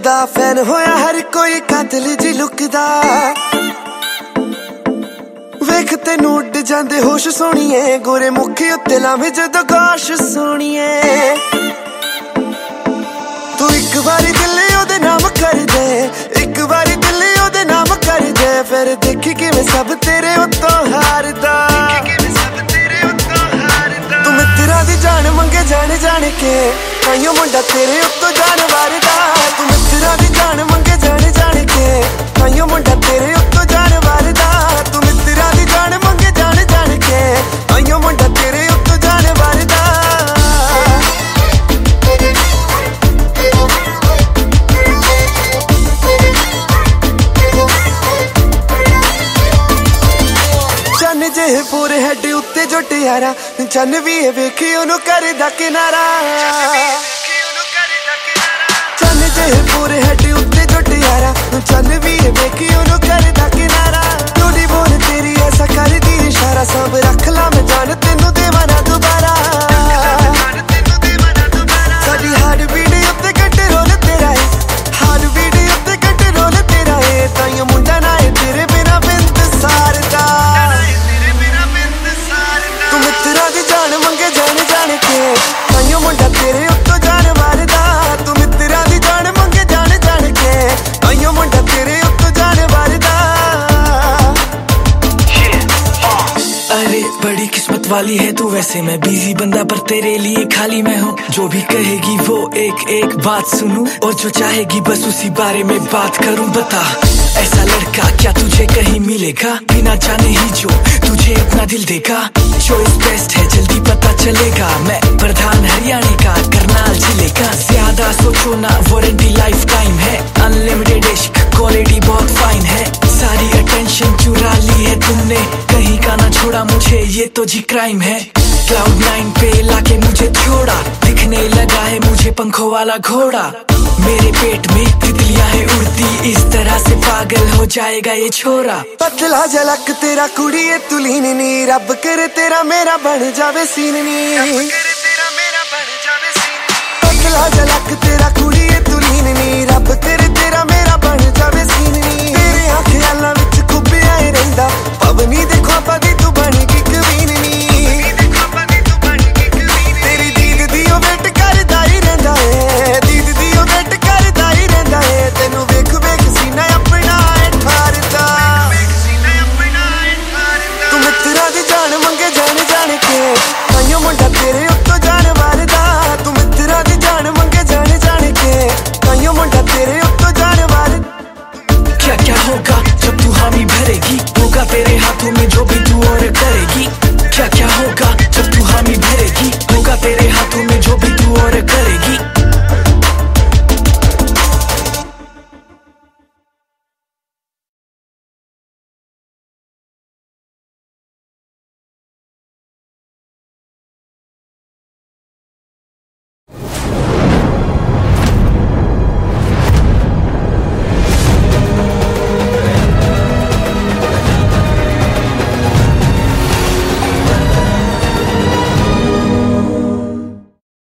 दा फैन होया हर कोई कातिल जी लुकदा। वेख तेनू उड जांदे होश सोणीए, गोरे मुखी उत्ते लावे जदों गोश सोणीए। तू एक बारी दिल ओदे नाम कर दे, एक बारी दिल ओदे नाम कर दे, फिर देखी किवें सब तेरे उत्तों हारदा। तू मित्तरां दी जान मंगे जान जान के, ताइयों मुंडा तेरे उत्तों जान वारदा। तू मित्तरां दी जान मंगे जान जान के, ताइयों मुंडा तेरे उत्तों जान वारदा। तू मित्तरां दी जान मंगे जान जान के, ताइयों मुंडा तेरे उत्तों जान वारदा। चन्न जे पूरे हैड उत्ते जो टियारा, चन्न भी वेखी ओनू करदा किनारा। चन्न जे पूरे हैड उत्ते जो टियारा, चन्न भी वेखी ओनू करदा किनारा। टूटी बोल तेरी ऐसा कर दी इशारा, सब रख ला मैं जान तेनू देवा ना दोबारा। साडी हार्ट बीट उत्ते कंट्रोल तेरा है, हार्ट बीट उत्ते कंट्रोल तेरा है, ताइयों मुंडा ना है तेरे बिना बिंद सारदा। तू मित्तरां दी जान मंगे जान जान के, ताइयों मुंडा तेरे उत्तों जान वारदा। तू मित्तरां दी जान मंगे जान जान के, ताइयों मुंडा तेरे उत्तों जान वारदा। अरे बड़ी किस्मत वाली है तू, वैसे मैं बिजी बंदा पर तेरे लिए खाली मैं हूँ। जो भी कहेगी वो एक एक बात सुनूं, और जो चाहेगी बस उसी बारे में बात करूं। बता ऐसा लड़का क्या तुझे कहीं मिलेगा, बिना जाने ही जो तुझे अपना दिल देगा। चॉइस बेस्ट है जल्दी पता चलेगा, मैं प्रधान हरियाणा का करनाल जिले का। ज्यादा सोचो ना वारंटी लाइफ टाइम है, अनलिमिटेड इश्क क्वालिटी बहुत फाइन है। सारी अटेंशन चुरा ली है तुमने, कहीं का ना छोड़ा मुझे, ये तो जी क्राइम है। क्लाउड 9 पे लाके मुझे छोड़ा, दिखने लगा है मुझे पंखों वाला घोड़ा। मेरे पेट में तितलियां है उड़ती, इस तरह से पागल हो जाएगा ये छोरा। पतला झलक तेरा कुड़िए तुलीन नी, रब करे तेरा मेरा बन जावे सीन नी। पतला झलक तेरा